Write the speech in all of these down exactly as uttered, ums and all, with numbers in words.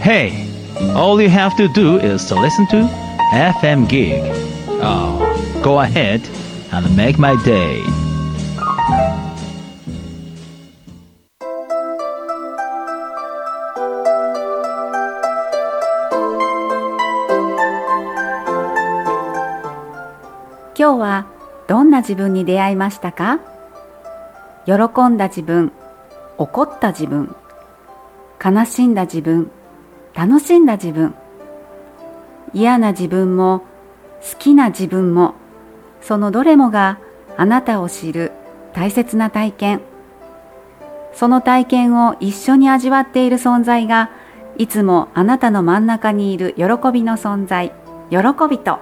Hey, all you have to do is to listen to エフエム Gig. Oh, go ahead and make my day. 今日はどんな自分に出会いましたか？喜んだ自分、怒った自分、悲しんだ自分、楽しんだ自分、嫌な自分も好きな自分も、そのどれもがあなたを知る大切な体験。その体験を一緒に味わっている存在が、いつもあなたの真ん中にいる喜びの存在、喜びと。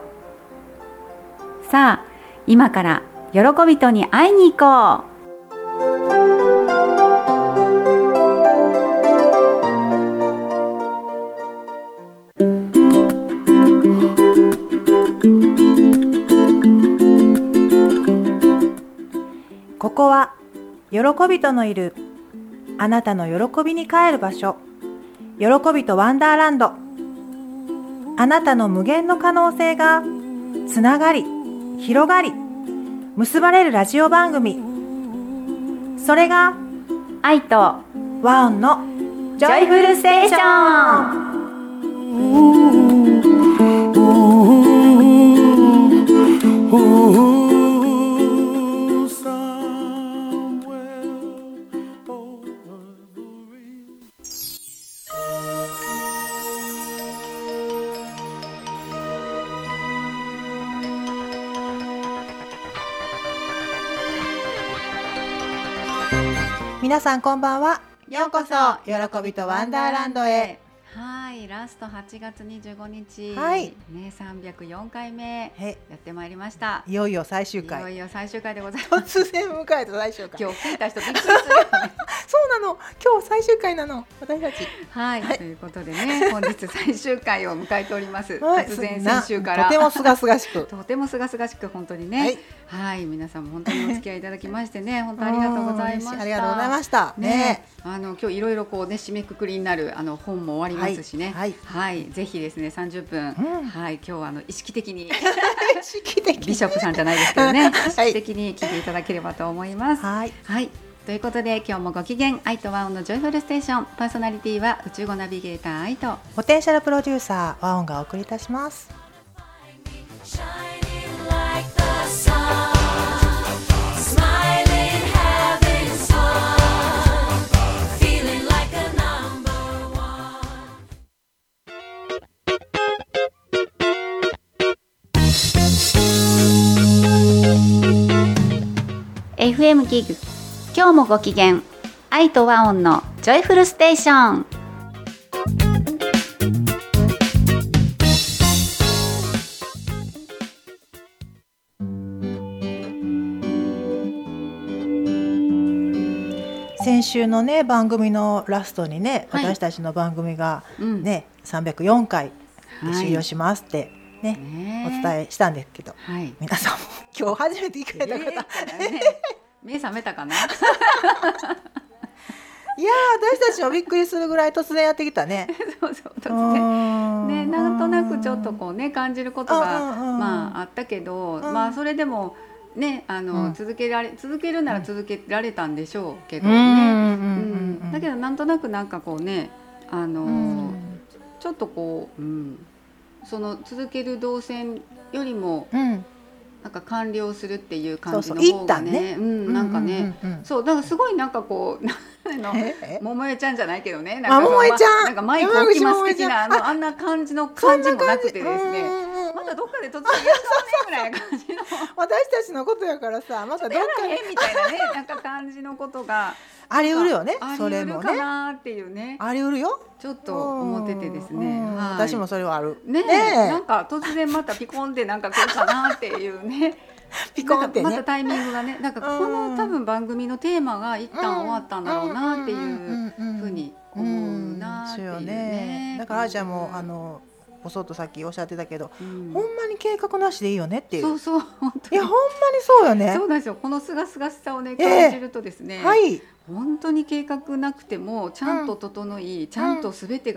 さあ、今から喜びとに会いに行こう。 ここは喜びとのいるあなたの喜びに帰る場所、喜びとワンダーランド。あなたの無限の可能性がつながり、広がり、結ばれるラジオ番組。それが愛と和音のジョイフルステーション。 皆さんこんばんは。ようこそ喜びとワンダーランドへ。 はい、ラストはちがつにじゅうごにち、 はいね、さんびゃくよんかいめやってまいりました。 いよいよ最終回。 いよいよ最終回でございます。 突然迎えた最終回。 今日聞いた人びっくりするよね。 そうなの。今日最終回なの。私たち。 はい、はい、ということでね、本日最終回を迎えております。 はい、 突然先週からとてもすがすがしく、 とてもすがすがしく本当にね。はい、はい、皆さんも本当にお付き合いいただきましてね、本当ありがとうございました。 ありがとうございました。ね、 ね、あの今日いろいろこうね締めくくりになるあの本も終わりますしね。はい、はいはい、ぜひですねさんじゅっぷん、うん、はい、今日はあの意識的に意識的ビショップさんじゃないですけどね、意識的に聞いていただければと思います。はい、はい、ということで今日もご機嫌、愛と和音のジョイフルステーション、パーソナリティは宇宙語ナビゲーター愛とポテンシャルプロデューサー和音がお送りいたします。 エフエム ギグ、今日もご機嫌、愛と和音のジョイフルステーション。 先週のね番組のラストにね、はい、私たちの番組がね、うん、さんびゃくよんかいで終了しますって、はい、ね, ねお伝えしたんですけど、はい、皆さんも今日初めて聞かれた方、 えーね、目覚めたかな。いや私たちもびっくりするぐらい突然やってきたね。 そうそう突然ね、なんとなくちょっとこうね感じることがまああったけど、まあそれでもね、あの、うん、続けられ続けるなら続けられたんでしょうけどね。だけどなんとなくなんかこうね、あの、うん、ちょっとこう、うん、その続ける動線よりも、うん、なんか完了するっていう感じの方がね、うん、なんかね、そうだからすごいなんかこうの桃江ちゃんじゃないけどね、なんか桃江ちゃんなんかマイク置きます的な あ, のあんな感じの感じもなくてですね、またどっかで突然やったねぐらいな感じの私たちのことやからさ、またどっかでみたいなね、なんか感じのことがありうるよね。 それもねありうるかなっていうね、 ありうるよちょっと思っててですね、 はい、私もそれはあるね。なんか突然またピコンでなんか来るかなっていうねピコンってね、 またタイミングがね、なんかこの多分番組のテーマが一旦終わったんだろうなっていうふうに思うなっていうね。 だからあーちゃんもあのぼそっとさっきおっしゃってたけど、うん、ほんまに計画なしでいいよねっていう。 そうそう、本当に。 いやほんまにそうよね。 そうなんですよ。このすがすがしさをね感じるとですね、 えー、はい、 本当に計画なくてもちゃんと整い、うん、ちゃんとすべてが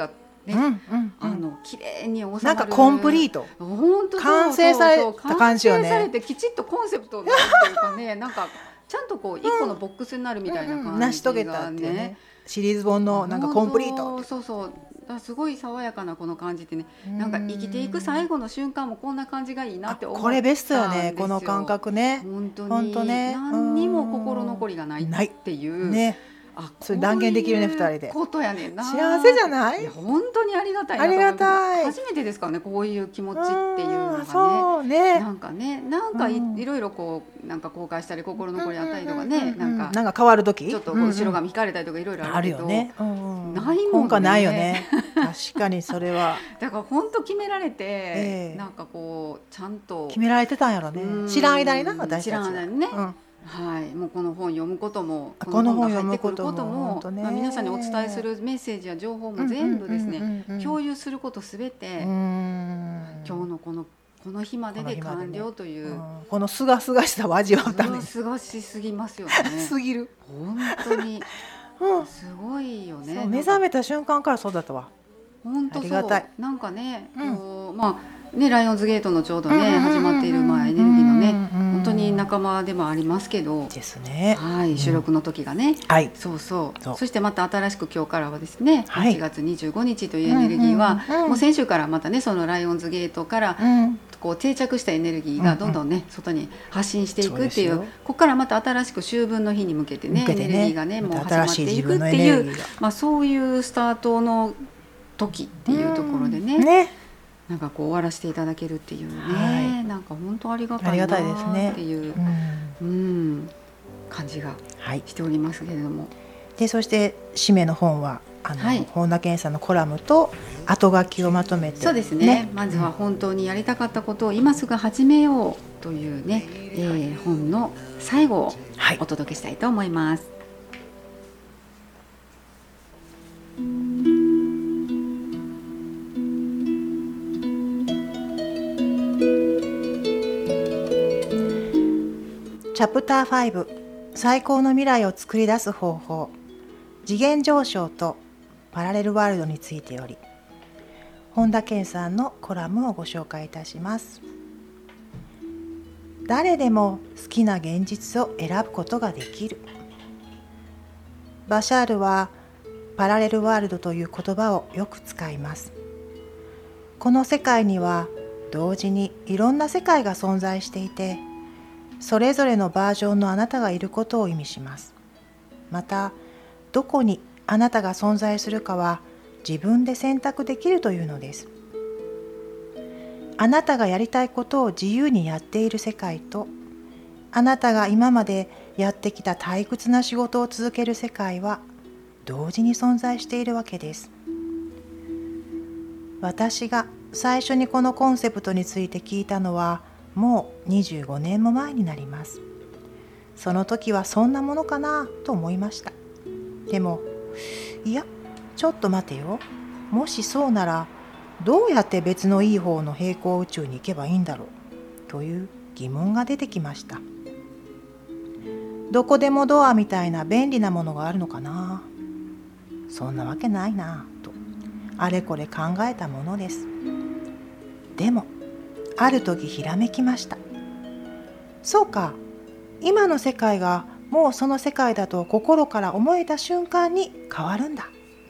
ね、 うんうんうん、 あの綺麗に収まる、 なんかコンプリート、 本当完成された感じよね。 完成されてきちっとコンセプトになるっていうかねなんかちゃんとこう一個のボックスになるみたいな感じが、ね、うんうん、 成し遂げたっていうね、シリーズ本のなんかコンプリート、 そうそう、すごい爽やかなこの感じってね、なんか生きていく最後の瞬間もこんな感じがいいなって思ったんですよ。 これベストよね、この感覚ね。 本当に本当ね、 何にも心残りがないっていうね、 あ、それ断言できるね、ふたりで。 ことやねんな。 幸せじゃない？ いや本当にありがたいなと思います。 ありがたい。 初めてですからね、こういう気持ちっていうのがね。 そうね。 なんかね、なんか い,、うん、いろいろこうなんか後悔したり心残りあったりとかね、うんうんうん、なんかなんか変わる時、 ちょっとこう後ろ髪引かれたりとかいろいろあるけど、 あるよね。うんうん、 ないもんね。 今回ないよね。確かにそれは。 だから本当決められて、えー、なんかこうちゃんと決められてたんやろね。知らん間にな、私たちは。 知らん間にね。うん、はい、もうこの本読むこともこの本が入ってくることも、まあ、皆さんにお伝えするメッセージや情報も全部ですね、うんうんうんうん、共有することすべて、うん、今日のこのこの日までで完了という、ね、うん、 このすがすがしさを味わうためにすがしすぎますよねすぎる本当に、うん、すごいよね。 目覚めた瞬間からそうだったわ。 本当そう、 ありがたい。 なんかね、うん、こうまあね、ライオンズゲートのちょうどね、うんうんうんうん、始まっている、まあ、エネルギーのね、うんうん、本当に仲間でもありますけどですね、 はい、収録の時がね、 うん、 そうそう、そう、そしてまた新しく今日からはですね、はい、はちがつにじゅうごにちというエネルギーは、うんうんうん、もう先週からまたねそのライオンズゲートから、うん、こう定着したエネルギーがどんどんね、うんうん、外に発信していくっていう、ここからまた新しく秋分の日に向けてね、エネルギーがねもう始まっていくっていう、まあ、そういうスタートの時っていうところでね、うんね、なんかこう終わらせていただけるっていうね、はい、なんか本当ありがたいなっていう、ね、うんうん、感じがしておりますけれども、はい、 でそして締めの本はあの、はい、本田健さんのコラムと後書きをまとめて、 そうですね、ね、まずは本当にやりたかったことを今すぐ始めようというね、えー、本の最後をお届けしたいと思います、はい。 チャプターご、最高の未来を作り出す方法、次元上昇とパラレルワールドについてより、本田健さんのコラムをご紹介いたします。誰でも好きな現実を選ぶことができる。バシャールはパラレルワールドという言葉をよく使います。この世界には同時にいろんな世界が存在していて、それぞれのバージョンのあなたがいることを意味します。また、どこにあなたが存在するかは自分で選択できるというのです。あなたがやりたいことを自由にやっている世界と、あなたが今までやってきた退屈な仕事を続ける世界は同時に存在しているわけです。私が最初にこのコンセプトについて聞いたのはもうにじゅうごねんも前になります。その時はそんなものかなと思いました。でも、いや、ちょっと待てよ。もしそうなら、どうやって別のいい方の平行宇宙に行けばいいんだろうという疑問が出てきました。どこでもドアみたいな便利なものがあるのかな。そんなわけないなと、あれこれ考えたものです。でも、ある時ひらめきました。そうか、今の世界がもうその世界だと心から思えた瞬間に変わるんだ。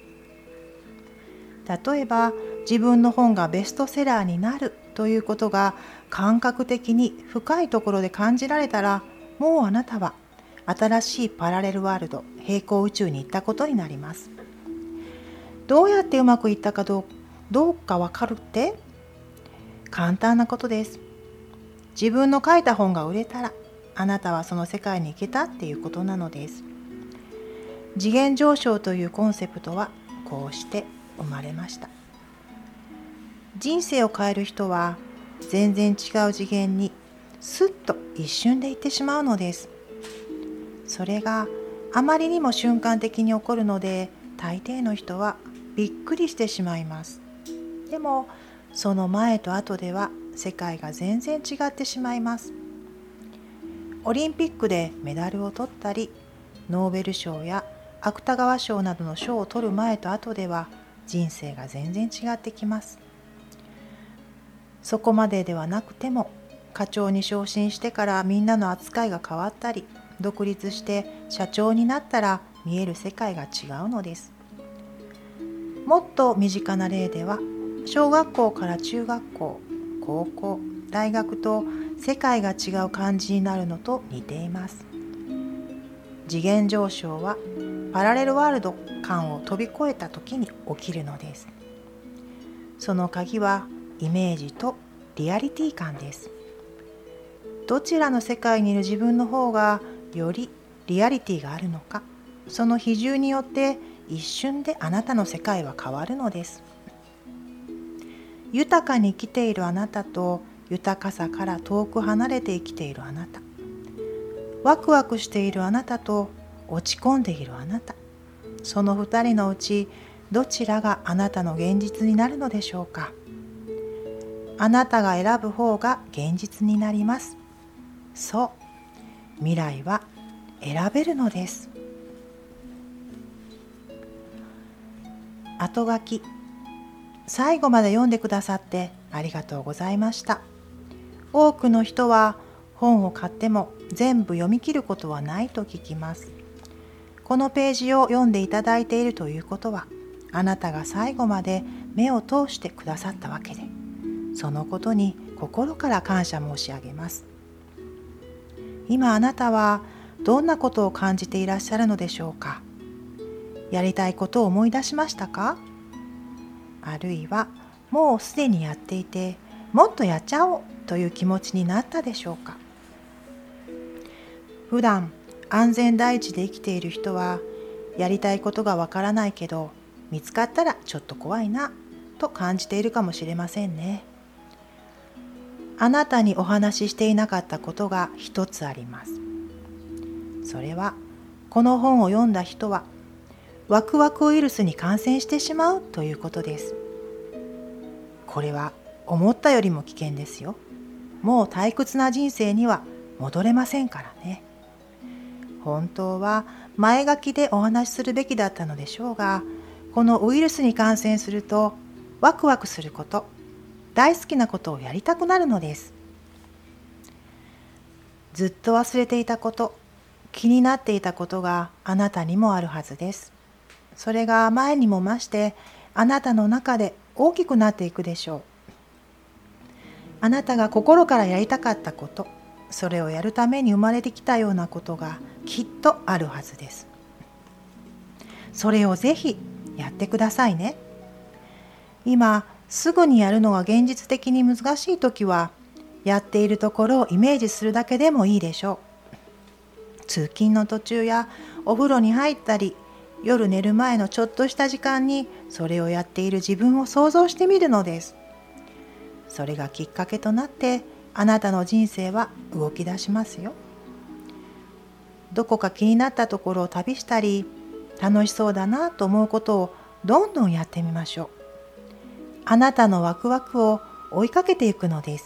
例えば自分の本がベストセラーになるということが感覚的に深いところで感じられたら、もうあなたは新しいパラレルワールド、平行宇宙に行ったことになります。どうやってうまくいったかどう、どうかわかるって？簡単なことです。自分の書いた本が売れたら、あなたはその世界に行けたっていうことなのです。次元上昇というコンセプトはこうして生まれました。人生を変える人は全然違う次元にスッと一瞬で行ってしまうのです。それがあまりにも瞬間的に起こるので、大抵の人はびっくりしてしまいます。でもその前と後では世界が全然違ってしまいます。オリンピックでメダルを取ったり、ノーベル賞や芥川賞などの賞を取る前と後では人生が全然違ってきます。そこまでではなくても、課長に昇進してからみんなの扱いが変わったり、独立して社長になったら見える世界が違うのです。もっと身近な例では、小学校から中学校、高校、大学と世界が違う感じになるのと似ています。次元上昇はパラレルワールド間を飛び越えた時に起きるのです。その鍵はイメージとリアリティ感です。どちらの世界にいる自分の方がよりリアリティがあるのか、その比重によって一瞬であなたの世界は変わるのです。豊かに生きているあなたと豊かさから遠く離れて生きているあなた、ワクワクしているあなたと落ち込んでいるあなた、その二人のうちどちらがあなたの現実になるのでしょうか。あなたが選ぶ方が現実になります。そう、未来は選べるのです。後書き、最後まで読んでくださってありがとうございました。多くの人は本を買っても全部読み切ることはないと聞きます。このページを読んでいただいているということは、あなたが最後まで目を通してくださったわけで、そのことに心から感謝申し上げます。今あなたはどんなことを感じていらっしゃるのでしょうか。やりたいことを思い出しましたか？あるいはもうすでにやっていて、もっとやっちゃおうという気持ちになったでしょうか。普段安全第一で生きている人は、やりたいことがわからないけど見つかったらちょっと怖いなと感じているかもしれませんね。あなたにお話ししていなかったことが一つあります。それは、この本を読んだ人はワクワクウイルスに感染してしまうということです。これは思ったよりも危険ですよ。もう退屈な人生には戻れませんからね。本当は前書きでお話しするべきだったのでしょうが、このウイルスに感染するとワクワクすること、大好きなことをやりたくなるのです。ずっと忘れていたこと、気になっていたことがあなたにもあるはずです。それが前にも増してあなたの中で大きくなっていくでしょう。あなたが心からやりたかったこと、それをやるために生まれてきたようなことがきっとあるはずです。それをぜひやってくださいね。今すぐにやるのが現実的に難しいときは、やっているところをイメージするだけでもいいでしょう。通勤の途中やお風呂に入ったり、夜寝る前のちょっとした時間にそれをやっている自分を想像してみるのです。それがきっかけとなってあなたの人生は動き出しますよ。どこか気になったところを旅したり、楽しそうだなと思うことをどんどんやってみましょう。あなたのワクワクを追いかけていくのです。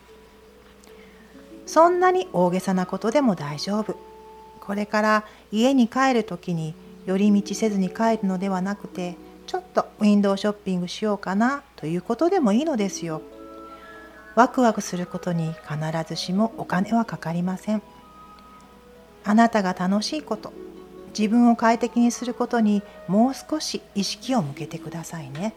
そんなに大げさなことでも大丈夫。これから家に帰るときに寄り道せずに帰るのではなくて、ちょっとウィンドウショッピングしようかなということでもいいのですよ。ワクワクすることに必ずしもお金はかかりません。あなたが楽しいこと、自分を快適にすることにもう少し意識を向けてくださいね。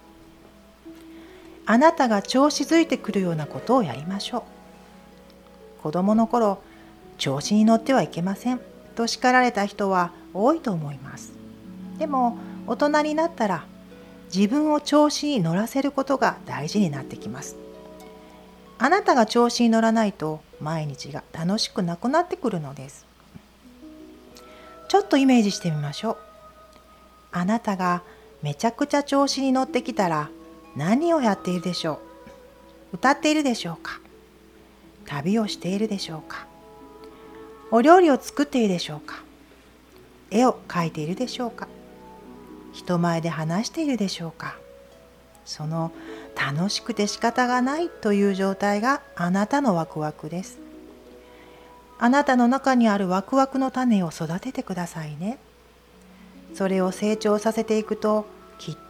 あなたが調子づいてくるようなことをやりましょう。子供の頃、調子に乗ってはいけませんと叱られた人は多いと思います。でも大人になったら自分を調子に乗らせることが大事になってきます。あなたが調子に乗らないと毎日が楽しくなくなってくるのです。ちょっとイメージしてみましょう。あなたがめちゃくちゃ調子に乗ってきたら何をやっているでしょう。歌っているでしょうか。旅をしているでしょうか。お料理を作っているでしょうか。絵を描いているでしょうか。人前で話しているでしょうか。その楽しくて仕方がないという状態があなたのワクワクです。あなたの中にあるワクワクの種を育ててくださいね。それを成長させていくと、きっ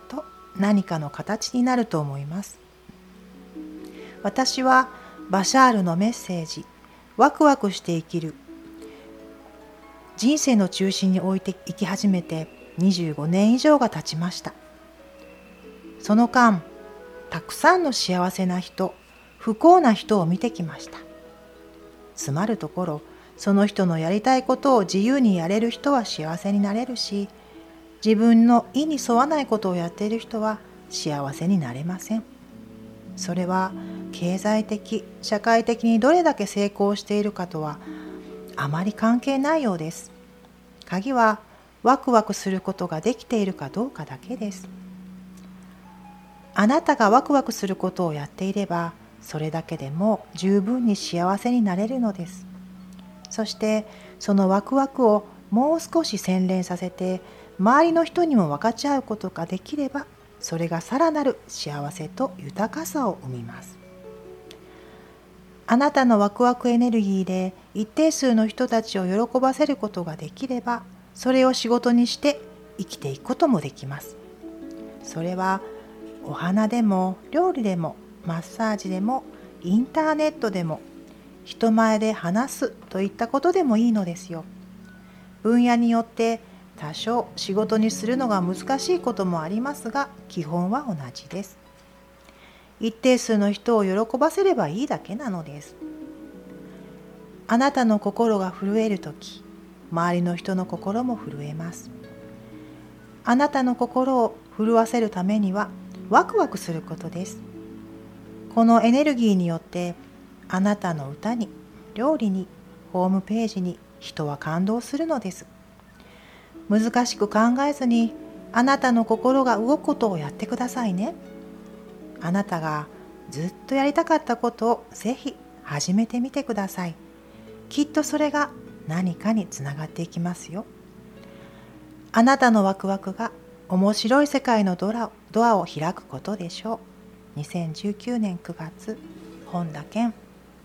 と何かの形になると思います。私はバシャールのメッセージ、ワクワクして生きる、人生の中心に置いて生き始めてにじゅうごねん以上が経ちました。その間、たくさんの幸せな人、不幸な人を見てきました。つまるところ、その人のやりたいことを自由にやれる人は幸せになれるし、自分の意に沿わないことをやっている人は幸せになれません。それは経済的、社会的にどれだけ成功しているかとはあまり関係ないようです。鍵はワクワクすることができているかどうかだけです。あなたがワクワクすることをやっていれば、それだけでも十分に幸せになれるのです。そしてそのワクワクをもう少し洗練させて、周りの人にも分かち合うことができれば、それがさらなる幸せと豊かさを生みます。あなたのワクワクエネルギーで一定数の人たちを喜ばせることができれば、それを仕事にして生きていくこともできます。それはお花でも料理でもマッサージでもインターネットでも人前で話すといったことでもいいのですよ。分野によって多少仕事にするのが難しいこともありますが、基本は同じです。一定数の人を喜ばせればいいだけなのです。あなたの心が震えるとき、周りの人の心も震えます。あなたの心を震わせるためにはワクワクすることです。このエネルギーによってあなたの歌に、料理に、ホームページに人は感動するのです。難しく考えずにあなたの心が動くことをやってくださいね。あなたがずっとやりたかったことをぜひ始めてみてください。きっとそれが何かにつながっていきますよ。あなたのワクワクが面白い世界のドラ、ドアを開くことでしょう。にせんじゅうきゅうねんくがつ、本田健。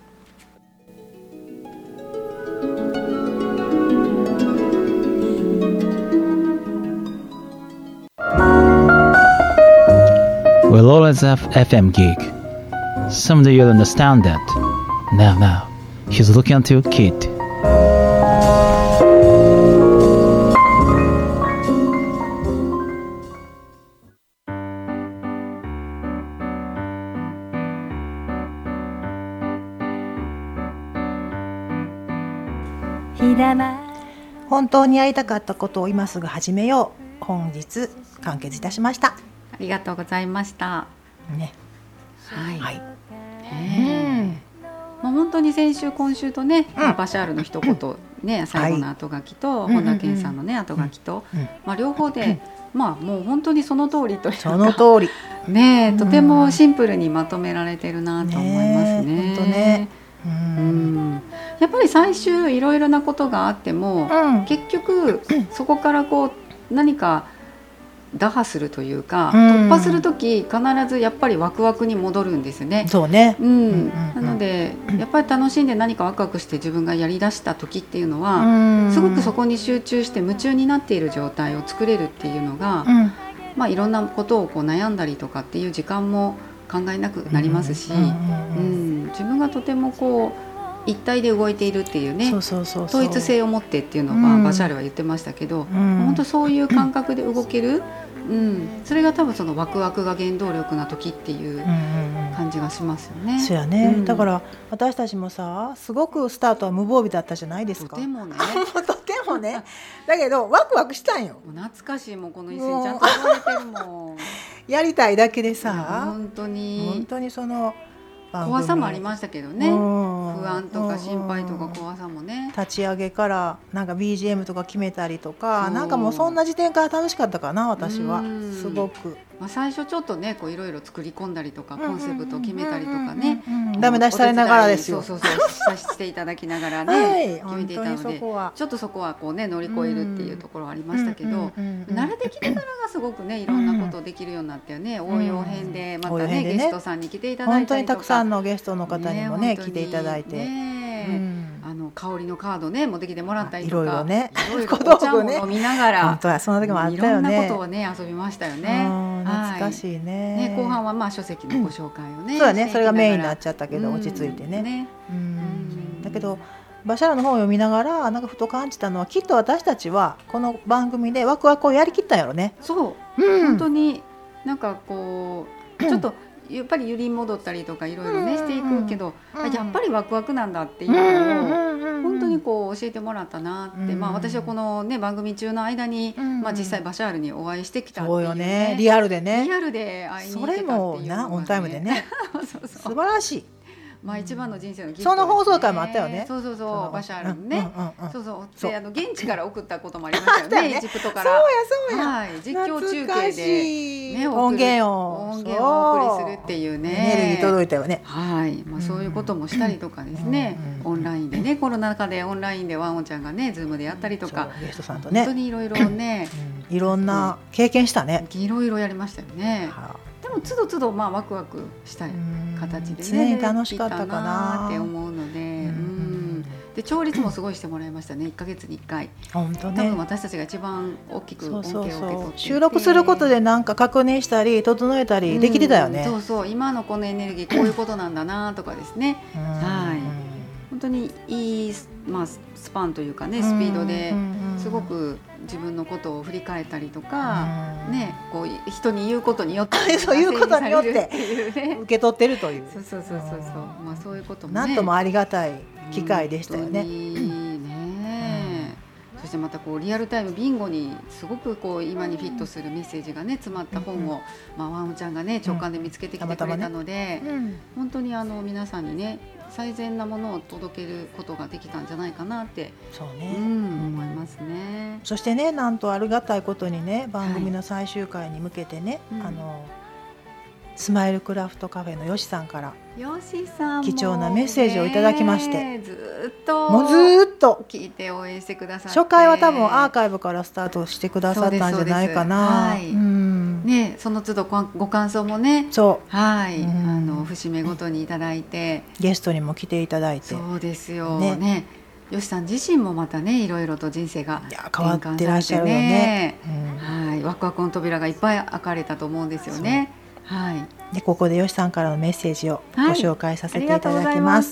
We'll always have F M gig. Someday you'll understand that. Now, now, he's looking at you, kid. Hidama 本当にやりたかったことを今すぐ始めよう。本日完結いたしました。 ありがとうございました。 ね、 はい。 はい。 うん。まあ本当に先週今週とね、うん、バシャールの一言ね、最後の後書きと、はい、本田健さんのね後書きと、うんうん、まあ両方で、まあもう本当にその通りというか、 その通り。 ね、とてもシンプルにまとめられてるなと思いますね。 本当ね。うんうんやっぱり最終いろいろなことがあっても、うん、結局そこからこう何か打破するというか、うん、突破するとき必ずやっぱりワクワクに戻るんですね。 そうね、 うんうんうん、なのでやっぱり楽しんで何かワクワクして自分がやりだした時っていうのは、うん、すごくそこに集中して夢中になっている状態を作れるっていうのが、うんまあ、いろんなことをこう悩んだりとかっていう時間も考えなくなりますし、自分がとてもこう一体で動いているっていうね、そうそうそうそう、統一性を持ってっていうのは、うん、バシャールは言ってましたけど、うん、本当そういう感覚で動ける、うん、それが多分そのワクワクが原動力な時っていう感じがしますよね、うん、 そうやね、うん、だから私たちもさすごくスタートは無防備だったじゃないですか。 とてもねとてもねだけどワクワクしたんよ。 懐かしいもんこの一戦ちゃんと覚えてるもんやりたいだけでさ本当に本当にその怖さもありましたけどね、不安とか心配とか怖さもね、 立ち上げからなんか ビージーエム とか決めたりとか、なんかもうそんな時点から楽しかったかな私はすごく、 まあ、最初ちょっとねいろいろ作り込んだりとかコンセプト決めたりとかねダメ出しされながらですよ。 そうそうそうしていただきながらね、はい、決めていたのでちょっとそこはこう、ね、乗り越えるっていうところはありましたけど、慣れてきてからがすごくねいろんなことできるようになったよね。応用編でまたねゲストさんに来ていただいたりとか、 本当にたくさんのゲストの方にもね来ていただいて、 あの香りのカードね持ってきてもらったりとか、 いろいろねお茶も飲みながら本当はその時もあったよね。 いろんなことをね遊びましたよね。 懐かしい ね,、 はい、ね後半はまあ書籍のご紹介をね、うん、 そうだね、それがメインになっちゃったけど、うん、落ち着いて ね, ね、うん、だけどバシャールの本を読みながらなんかふと感じたのは、きっと私たちはこの番組でワクワクをやりきったんやろね。 そう、うん、本当になんかこうちょっとやっぱり揺り戻ったりとかいろいろねしていくけど、うん、やっぱりワクワクなんだっていうのを本当にこう教えてもらったなって、うん、まあ、私はこの、ね、番組中の間に、うんまあ、実際バシャールにお会いしてきたっていう、ね、 そうよね、リアルでね、 リアルで会いに行けたっていうのが、ね、 それもなオンタイムでねそうそうそう素晴らしい。 まあ、一番の人生のギフトですね。 その放送回もあったよね。 そうそうそうバシャールにね、 うんうんうん、 そうそうであの現地から送ったこともありましたよねエジプトから。 そうやそうや、 はい、実況中継で、ね、 音源を音源をお送りするっていうね、 エネルギー届いたよね。 はい、まあ、そういうこともしたりとかですね、うんうん、オンラインでね、コロナ禍でオンラインでワンオンちゃんがねズームでやったりとか、 ゲストさんとね本当にいろいろね、 うん、いろんな経験したね、 いろいろやりましたよね。はあ、でもつどつどまあワクワクしたい形でね、 常に楽しかったかなって思うので、うん、で調律もすごいしてもらいましたね。いっかげつにいっかい、 本当ね、 多分私たちが一番大きく恩恵を受け取っていて、 収録することでなんか確認したり整えたりできてたよね、 うん、そうそう今のこのエネルギーこういうことなんだなとかですね、はい、本当にいい、まあ、スパンというかねスピードですごく自分のことを振り返ったりとか、ね、こう人に言うことによってそういうことによって受け取ってるという、 そうそうそうそうそう、まあ、そういうこともねなんともありがたい機会でしたよね。 ね、そしてまたこうリアルタイムビンゴにすごくこう今にフィットするメッセージがね詰まった本を、まあ、ワンオちゃんがね直感で見つけてきてくれたので、うんね、本当にあの皆さんにね最善なものを届けることができたんじゃないかなって、 そうね、 うん、思いますね。 そしてね、なんとありがたいことにね番組の最終回に向けてね、はい、あのスマイルクラフトカフェのよしさんからよしさん貴重なメッセージをいただきまして、 ずっともうずっと聞いて応援してくださって、 初回は多分アーカイブからスタートしてくださったんじゃないかな。 はい、うん、ね、その都度ご感想もね、 そう、 はい、うん、あの節目ごとにいただいて、 ゲストにも来ていただいて、 そうですよ ね, ねよしさん自身もまたねいろいろと人生が変わってらっしゃるよね、 うん、はい、ワクワクの扉がいっぱい開かれたと思うんですよね。はい、 でここでよしさんからのメッセージをご紹介させていただきます。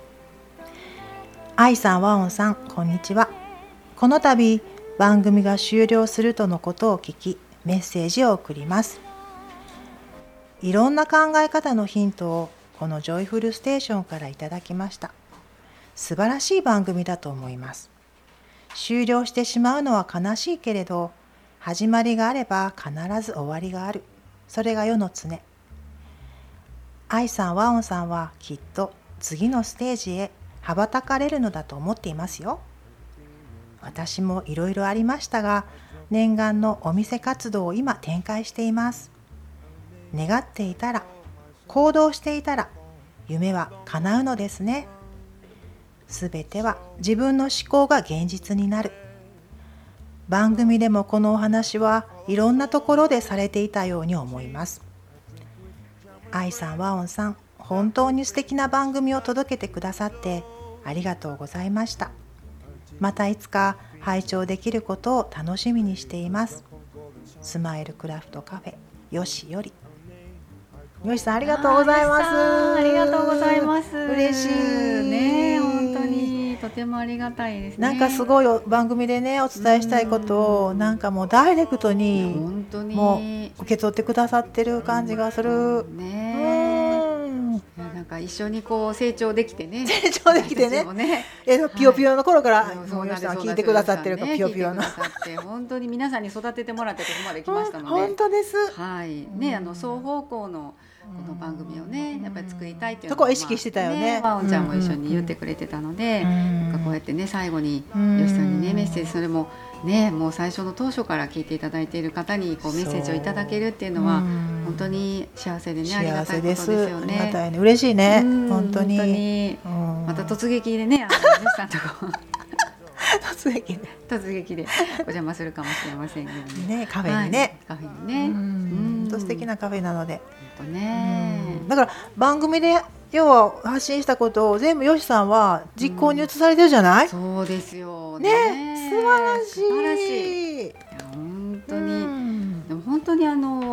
愛さん、ワオンさん、こんにちは。この度番組が終了するとのことを聞きメッセージを送ります。いろんな考え方のヒントをこのジョイフルステーションからいただきました。素晴らしい番組だと思います。終了してしまうのは悲しいけれど、始まりがあれば必ず終わりがある。それが世の常。愛さん、ワオンさんはきっと次のステージへ羽ばたかれるのだと思っていますよ。私もいろいろありましたが、念願のお店活動を今展開しています。願っていたら、行動していたら、夢は叶うのですね。すべては自分の思考が現実になる。番組でもこのお話はいろんなところでされていたように思います。愛さん、ワオンさん、本当に素敵な番組を届けてくださってありがとうございました。またいつか拝聴できることを楽しみにしています。スマイルクラフトカフェよしより。よしさん、ありがとうございます。 ありがとうございます。 嬉しいね、本当にとてもありがたいですね。 なんかすごい番組でねお伝えしたいことをなんかもうダイレクトに本当にもう受け取ってくださってる感じがする。 ね、うん、なんか一緒にこう成長できてね。 成長できてね。ねえピヨピヨの頃から、はい、もうよしさん聞いてくださってるから、ね、ピヨピヨの。 本当に皆さんに育ててもらってここまで来ましたので。 本当です。 はい。ね、あの双方向のこの番組をねやっぱり作りたいっていうのを、 そこを意識してたよね。 ワオンちゃんも一緒に言ってくれてたので、なんかこうやってね最後によしさんにねメッセージ、それもねもう最初の当初から聞いていただいている方にこうメッセージをいただけるっていうのは本当に幸せでね、ありがたいことですよね。 ありがたいね、嬉しいね、本当に。 本当にまた突撃でね、あのよしさんとこ突撃で突撃でお邪魔するかもしれませんけどね。 ね、カフェにね、はい、 カフェにね、 うんと素敵なカフェなので。 ね、 だから番組で要は発信したことを全部よしさんは実行に移されてるじゃない、 うん、そうですよね, ね素晴らしい。 素晴らしい。いや本当に、うん、でも本当にあの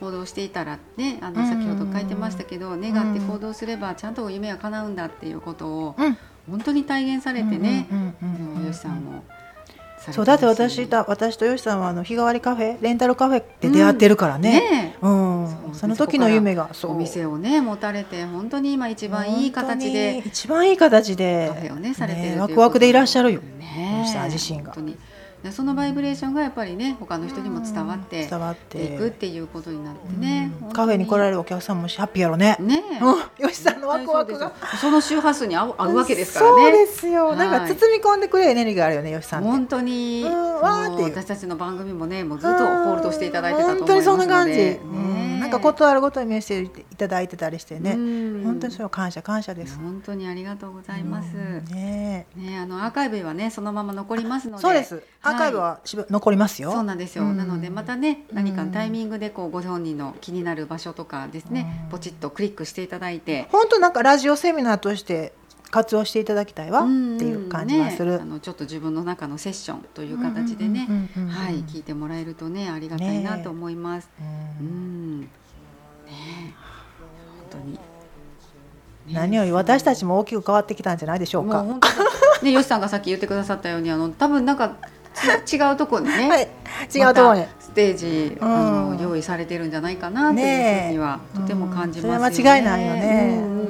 行動していたらね、あの先ほど書いてましたけど、願って行動すればちゃんと夢は叶うんだっていうことを本当に体現されてね、よしさんもそうだって私だ私とよしさんはあの日替わりカフェレンタルカフェで出会ってるからね、うんね、うん、そ, その時の夢がそうお店をね持たれて本当に今一番いい形で一番いい形でカフェをねされてる、ね、 ワクワクでいらっしゃるよ、ね、よしさん自身が。 本当にそのバイブレーションがやっぱりね他の人にも伝わっていくっていうことになってね、 うん、カフェに来られるお客さんもハッピーやろね。ねえ、うん、よしさんのワクワクがその周波数に合う、合うわけですからね。 そうですよ、はい、なんか包み込んでくれるエネルギーがあるよね、よしさんって。 本当に、うん、わーっていう私たちの番組もねもうずっとホールドしていただいてたと思いますので、 本当にそんな感じ、ね、うん、なんかことあるごとにメッセージいただいてたりしてね、うん、本当にそれは感謝感謝です。 本当にありがとうございます、うん、 ねね、あのアーカイブはねそのまま残りますので。 そうです、アーカイブはしぶ、はい、残りますよ。 そうなんですよ、うん、なのでまたね何かのタイミングでこうご本人の気になる場所とかですね、うん、ポチッとクリックしていただいて、 本当なんかラジオセミナーとして活用していただきたいわっていう感じがする、 ね、あのちょっと自分の中のセッションという形でね聞いてもらえるとねありがたいなと思います、ね、うん、ね、本当に、ね、 何より私たちも大きく変わってきたんじゃないでしょうか。 もう本当ね、よしさんがさっき言ってくださったようにあの多分なんか違うところにね、はい、 違うところに、ま、 ステージ、うん、あの用意されてるんじゃないかなというふうにはとても感じますよね、 うん、それは間違いないよね、うんうんうん、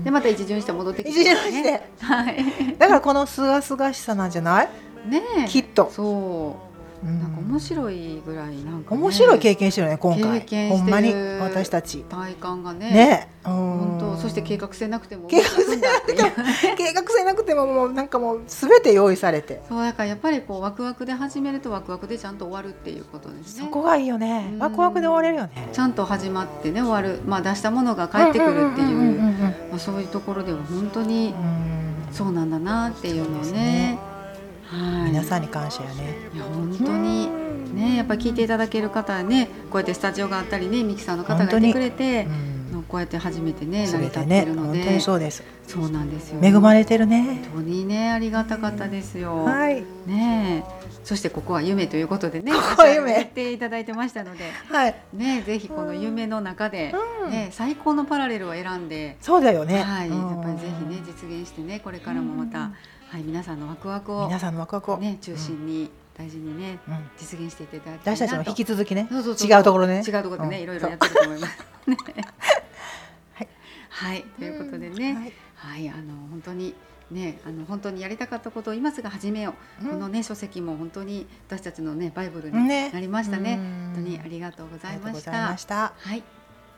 でまた一巡して戻ってきて、 一巡して、はい、だからこのすがすがしさなんじゃないね、きっとそうなんか面白いぐらいなんか、ね、 面白い経験してるね今回。 経験してるほんまに私たち体感がね、 ね、 本当、そして計画性なくても計画性なくても計画性なくてももうなんかもうすべて用意されて、 そうだからやっぱりこうワクワクで始めるとワクワクでちゃんと終わるっていうことですね。 そこがいいよね、ワクワクで終われるよね。 ちゃんと始まってね終わる、まあ出したものが返ってくるっていうそういうところでは本当にそうなんだなっていうのをね、はい、 皆さんに感謝やね。 いや本当にね、やっぱり聞いていただける方はねこうやってスタジオがあったりねミキさんの方がいてくれて、うん、こうやって初めてね成り立ってるので、 本当にそうです。 そうなんですよ、 恵まれてるね。 本当にねありがたかったですよ、 はい、 ね、そしてここは夢ということでね言っていただいてましたので、 はい、 ね、ぜひこの夢の中で、ね、うん、最高のパラレルを選んで、 そうだよね、 はい、やっぱりぜひね実現してねこれからもまた、うん、はい、皆さんのワクワクを、 皆さんのワクワクを、ね、 中心に、うん、大事にね、うん、実現していただきたいなと。 私たちも引き続きね、 そうそうそう、 違うところね、 違うところでね、うん、いろいろやってると思いますねはい、はい、ということでね、うん、はい、はい、あの本当にね、あの本当にやりたかったことを今すぐ始めよう、うん、このね書籍も本当に私たちのねバイブルになりましたね、ね、本当にありがとうございました。 ました、 はい。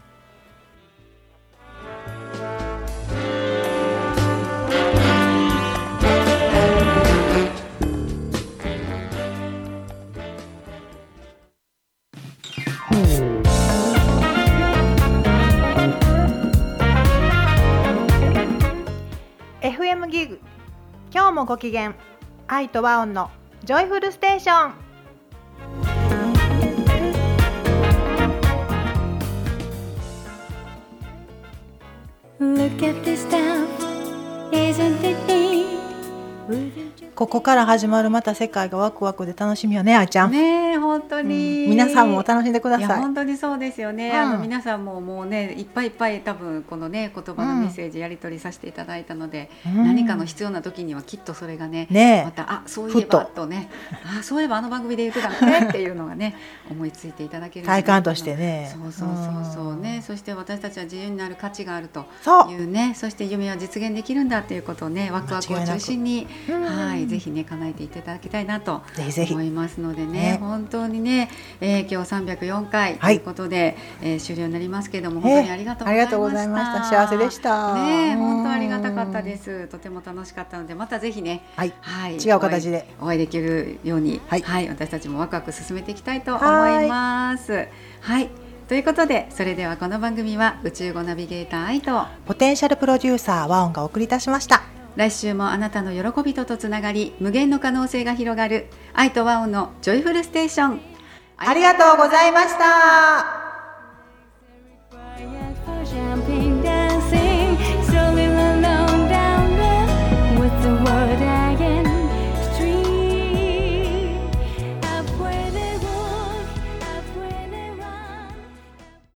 エフエム ギグ、今日もご機嫌、愛と和音のジョイフルステーション。Look at this town, isn't it neat? ここから始まるまた世界がワクワクで楽しみよね、あいちゃん。 ね、本当に、 うん、皆さんも楽しんでください。 いや本当にそうですよね、うん、あの皆さんももうねいっぱいいっぱい多分このね言葉のメッセージやり取りさせていただいたので、うん、何かの必要な時にはきっとそれが ね, ねまたあそういえばとねあそういえばあの番組で言ってたのねっていうのがね思いついていただける体感としてね。 そうそうそうそうね、うん、そして私たちは自由になる価値があるというね、 そ, そして夢は実現できるんだっていうことをねワクワクを中心に、はい、ぜひね叶えていただきたいなと思いますので ね, ね本当にね、えー、今日さんびゃくよんかいということで、はい、えー、終了になりますけれども本当にありがとうございました、えー、ありがとうございました。 幸せでした、 ね、本当ありがたかったです。とても楽しかったのでまたぜひね、 はいはい、違う形でお会いできるように、はいはい、私たちもワクワク進めていきたいと思います。はい、はい、ということでそれではこの番組は宇宙語ナビゲーター愛とポテンシャルプロデューサー和音がお送りいたしました。 来週もあなたの喜びととつながり無限の可能性が広がる愛と和音のジョイフルステーション。 ありがとうございました。